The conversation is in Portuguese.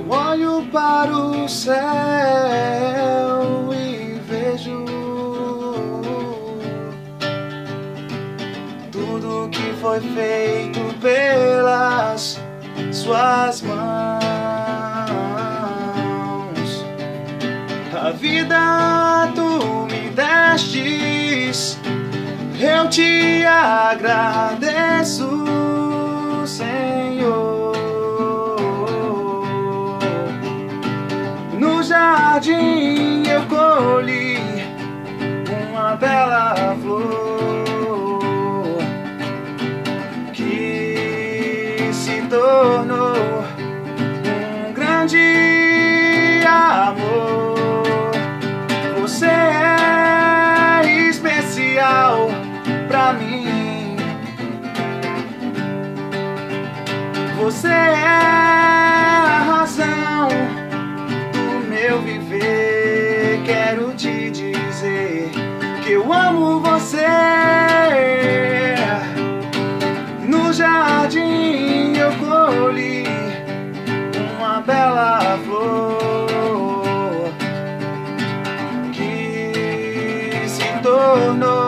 Olho para o céu e vejo tudo que foi feito pelas suas mãos. A vida tu me destes, eu te agradeço, Senhor. No jardim eu colhi uma bela flor que se tornou um grande amor. Você é especial pra mim. Você é a razão do meu viver. Quero te dizer que eu amo você. No jardim eu colhi uma bela flor que se tornou